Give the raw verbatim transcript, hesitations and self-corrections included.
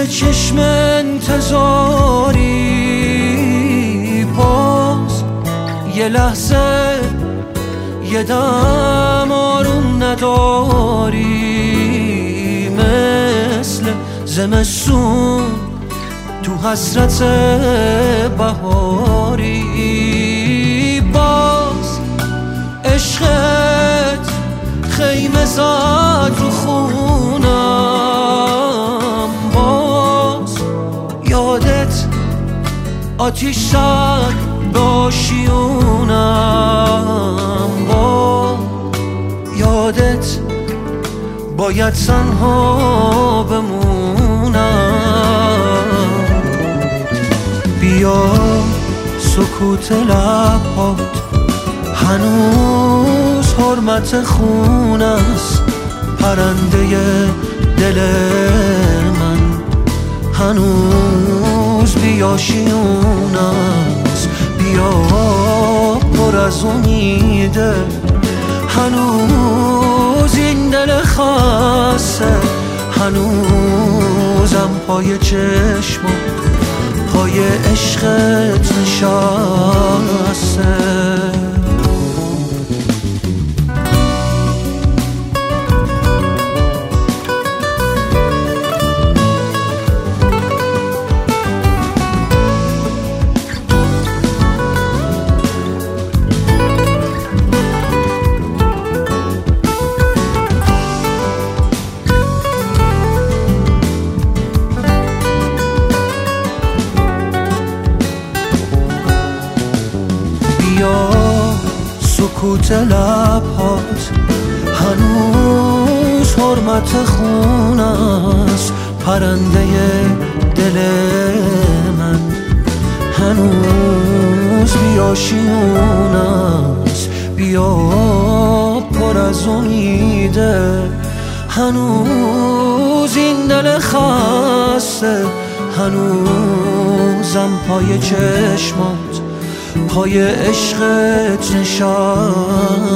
چشم انتظاری، باز یه لحظه یه دم آروم نداری، مثل زمستون تو حسرت بهاری. باز عشقت خیمه زد رو خونم، باز یادت آتیش زد به آشیونم، با یادت باید تنها بمونم. بیا سکوت لبات هنوز حرمت خون است، پرنده دل من هنوز بیاشیون است. بیا پر از امیده، هنوز این دل خسته، هنوزم پای چشمم پای عشقت نشسته. سکوت لبات هنوز حرمت خون است، پرنده دل من هنوز بیاشیون است. بیا پر از امیده، هنوز این دل خسته، هنوزم پای چشمات پای عشقت نشسته.